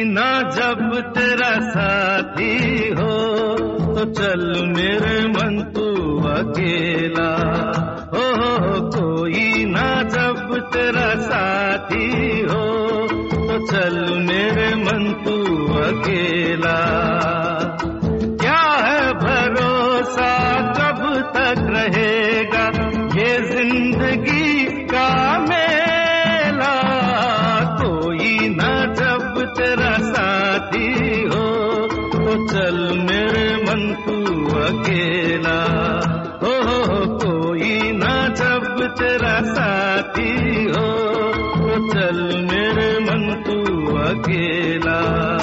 ना जब तेरा साथी हो तो चल मेरे मन तू अकेला हो। कोई ना जब तेरा साथी हो तो चल मेरे मन तू अकेला। क्या है भरोसा कब तक रहेगा ये जिंदगी का मेला। कोई ना जब तेरा साथी हो तो चल मेरे मन तू अकेला हो। कोई ना जब तेरा साथी हो तो चल मेरे मन तू अकेला।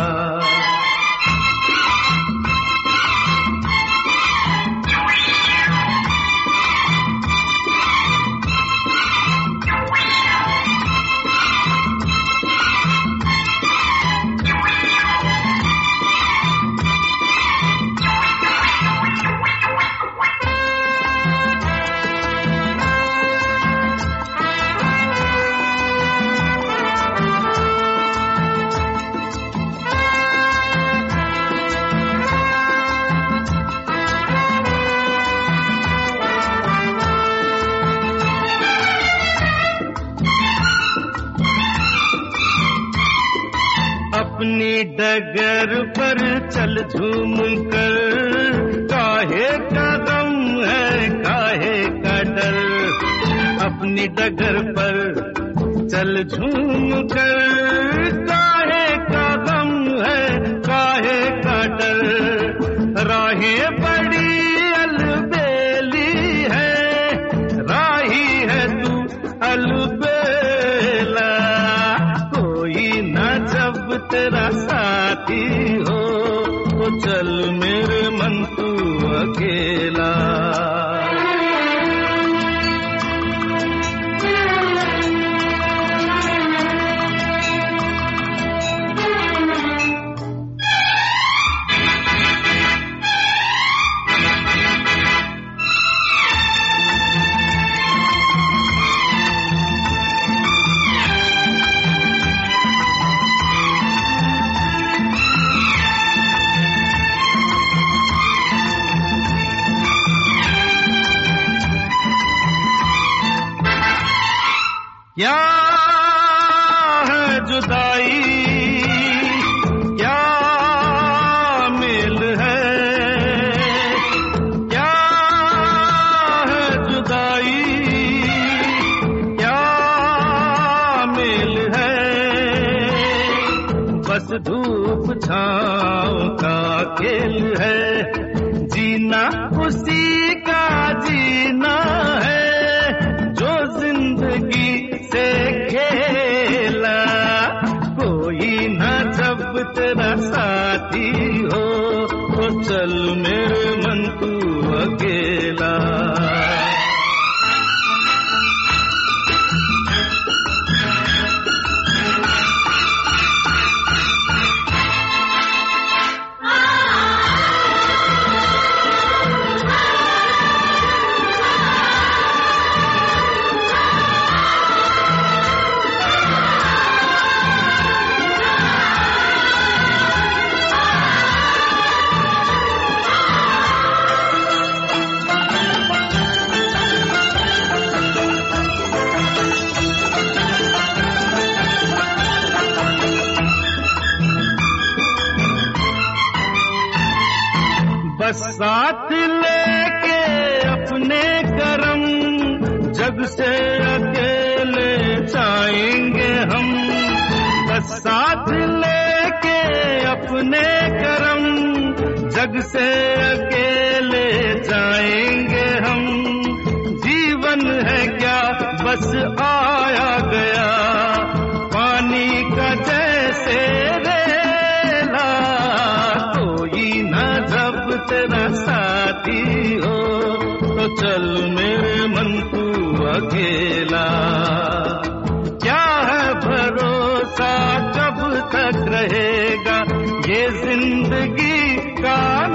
अपनी डगर पर चल झूम कर, काहे का गम है काहे का डर। अपनी डगर पर चल झूम कर, काहे का गम है काहे का डर। राहें बड़ी अलबेली है, राही है तू अलबेला। कोई ना जब तेरा साथी हो तो चल मेरे मन तू अकेला। क्या है जुदाई क्या मेल है, क्या है जुदाई क्या मेल है। बस धूप छाँव का खेल है, जीना उसी का जीना है जो जिंदगी से खेला। कोई ना जब तेरा साथी हो तो चल मेरे मन तू अकेला। बस साथ लेके अपने करम, जग से अकेले जाएंगे हम। बस साथ लेके अपने करम, जग से अकेले जाएंगे हम। जीवन है क्या बस आया गया, पानी का जैसे रेला। कोई ना जब तेरा साथी हो तो चल मेरे मन तू अकेला। क्या है भरोसा कब तक रहेगा ये जिंदगी का